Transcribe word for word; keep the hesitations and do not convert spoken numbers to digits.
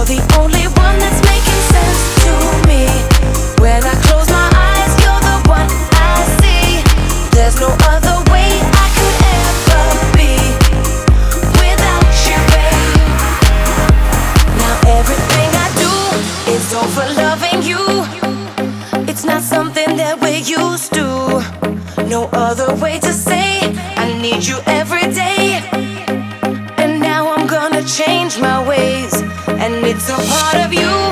You're the only one that's making sense to me. When I close my eyes, you're the one I see. There's no other way I could ever be without you, babe. Now everything I do is all for loving you. It's not something that we're used to. No other way to say I need you every day. And now I'm gonna change my ways, and it's a part of you.